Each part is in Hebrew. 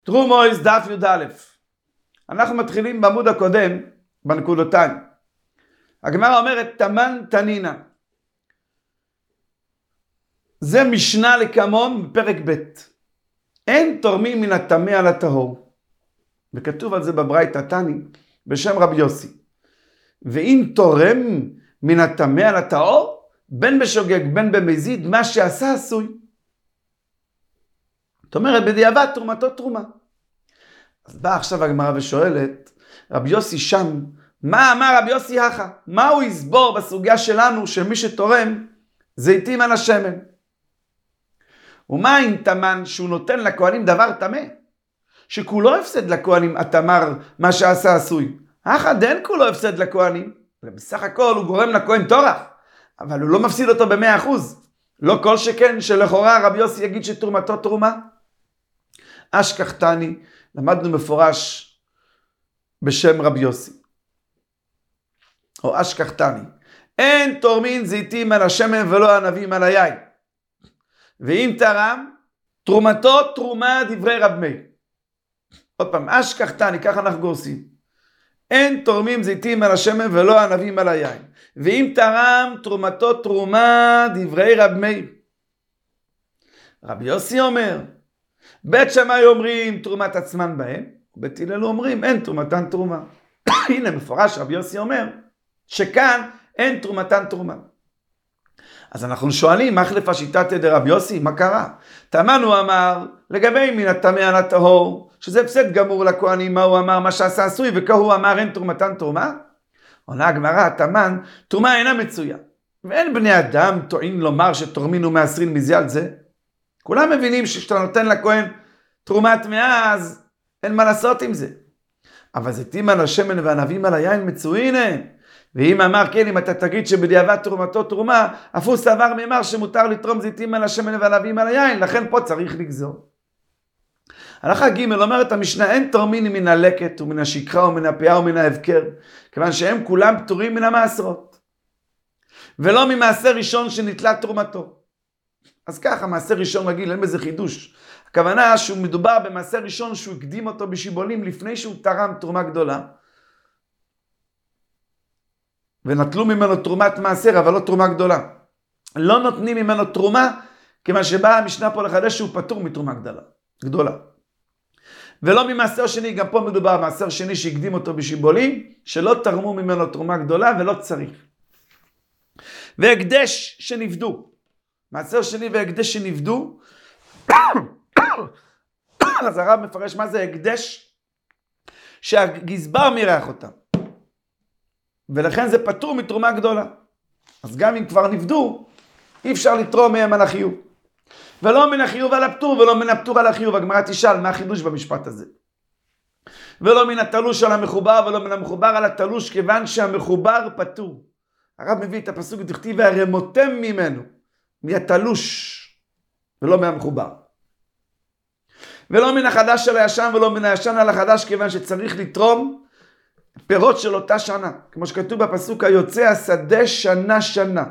תרומויס דף י"א. אנחנו מתחילים בעמוד הקודם בנקודותיים. הגמרא אומרת תמן תנינה. זה משנה לקמון בפרק ב'. אין תורמים מן הטמא על הטהור. וכתוב על זה בברייתא תני בשם רבי יוסי. ואם תורם מן הטמא על הטהור, בין בשוגג בין במזיד, מה שעשה עשוי. זאת אומרת בדיעבד תרומתו תרומה. אז באה עכשיו הגמרא ושואלת, רבי יוסי שם, מה אמר רבי יוסי הכה? מה הוא יסבור בסוגיה שלנו שמי שתורם זיתים על השמן? ומה עם תמן שהוא נותן לכהנים דבר טמא? שכולו הפסד לכהנים, התמר מה שעשה עשוי. הכה דין כולו הפסד לכהנים. בסך הכל הוא גורם לכהן תורח, אבל הוא לא מפסיד אותו ב100%. לא כל שכן שלכאורה רבי יוסי יגיד שתרומתו תרומה. אשכח תני, למדנו מפורש בשם רבי יוסי. או אשכח תני. אין תורמין זיתים על השמן ולא ענבים על היין. ואם תרם, תרומתו תרומה דברי רב מאיר. עוד פעם, אשכח תני, ככה אנחנו גורסים. אין תורמים זיתים על השמן ולא ענבים על היין. ואם תרם, תרומתו תרומה דברי רב מאיר. רבי יוסי אומר, בית שמאי אומרים תרומת עצמן בהם, ובית הלל אומרים אין תרומתן תרומה. הנה מפורש רבי יוסי אומר שכאן אין תרומתן תרומה. אז אנחנו שואלים, מה החלפה שיטת דרבי יוסי? מה קרה? תמן הוא אמר לגבי מן הטמא על הטהור, שזה הפסד גמור לכהנים, מה הוא אמר? מה שעשה עשוי, וכך הוא אמר אין תרומתן תרומה? עונה הגמרא, תמן, תרומה אינה מצויה. ואין בני אדם טועין לומר שתורמין ומעשרין מזה על זה. כולם מבינים שכשאתה נותן לכהן תרומת טמאה, אז אין מה לעשות עם זה. אבל זיתים על השמן וענבים על היין מצוין הם. ואם אמר כן, אם אתה תגיד שבדיעבד תרומתו תרומה, אף הוא סבר מאמר שמותר לתרום זיתים על השמן וענבים על היין, לכן פה צריך לגזור. הלכה ג' אומרת המשנה, אין תורמין מן הלקט ומן השכחה ומן הפאה ומן ההבקר, כיוון שהם כולם פטורים מן המעשרות. ולא ממעשר ראשון שנתלה תרומתו. אז ככה, מעשר ראשון רגיל, אין בזה חידוש. הכוונה שהוא מדובר במעשר ראשון שהוא הקדים אותו בשיבולים לפני שהוא תרם תרומה גדולה. ונטלו ממנו תרומת מעשר, אבל לא תרומה גדולה. לא נותנים ממנו תרומה, כיוון שבאה המשנה פה לחדש שהוא פטור מתרומה גדולה. ולא ממעשר שני, גם פה מדובר במעשר שני שהקדים אותו בשיבולים, שלא תרמו ממנו תרומה גדולה ולא צריך. והקדש שנפדו. מעשר שני והקדש שנפדו. אז הרב מפרש מה זה הקדש? שהגזבר מירח אותם. ולכן זה פטור מתרומה גדולה. אז גם אם כבר נפדו, אי אפשר לתרום מהם על החיוב. ולא מן החיוב על הפטור, ולא מן הפטור על החיוב. הגמרא תשאל, מה החידוש במשפט הזה? ולא מן התלוש על המחובר, ולא מן המחובר על התלוש, כיוון שהמחובר פטור. הרב מביא את הפסוק דכתיב והרמותם ממנו, מהתלוש, ולא מהמחובר. ולא מן החדש על הישן, ולא מן הישן על החדש, כיוון שצריך לתרום פירות של אותה שנה. כמו שכתוב בפסוק, היוצא השדה שנה שנה.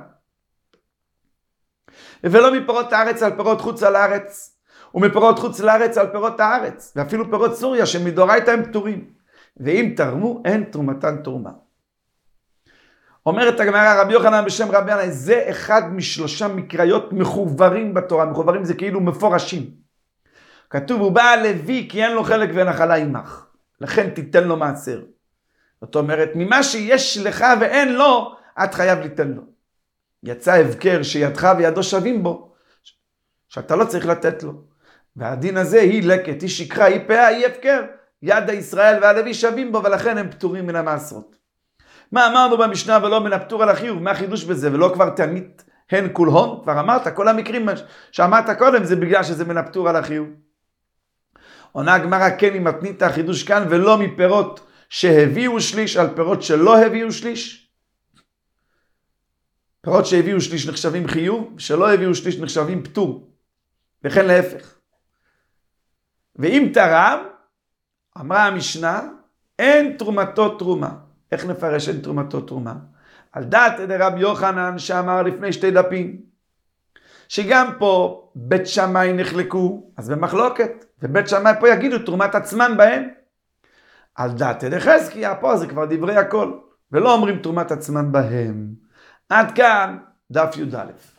ולא מפירות הארץ על פירות חוץ על הארץ, ומפירות חוץ לארץ על פירות הארץ, ואפילו פירות סוריה שמדורייתא הם פטורים. ואם תרמו, אין תרומתן תרומה. אומרת הגמרא, רבי יוחנן בשם רבי ינאי, זה אחד משלושה מקריות מחוברים בתורה. מחוברים זה כאילו מפורשים. כתוב, הוא בא לוי כי אין לו חלק ונחלה עמך. לכן תיתן לו מעשר. זאת אומרת, ממה שיש לך ואין לו, את חייב ליתן לו. יצא הבקר שידך וידו שווים בו, שאתה לא צריך לתת לו. והדין הזה היא לקט, היא שכחה, היא פאה, היא הבקר. יד הישראל והלוי שווים בו, ולכן הם פטורים מן המעשרות. מה אמרנו במשנה ולא מן הפטור על החיוב? מה החידוש בזה? ולא כבר תענית הן כול הון? כבר אמרת, כל המקרים שאמרת קודם זה בגלל שזה מן הפטור על החיוב. עונה הגמרא, כן היא מתנית החידוש כאן, ולא מפירות שהביאו שליש על פירות שלא הביאו שליש. פירות שהביאו שליש נחשבים חיוב, שלא הביאו שליש נחשבים פטור. וכן להפך. ואם תרם, אמרה המשנה, אין תרומתו תרומה. איך נפרש אין תרומתו תרומה? על דעת רבי יוחנן שאמר לפני 2 דפים, שגם פה בית שמאי נחלקו, אז במחלוקת. ובית שמאי פה יגידו תרומת עצמן בהם. על דעת דחזקיה, פה זה כבר דברי הכל, ולא אומרים תרומת עצמן בהם. עד כאן דף י"א.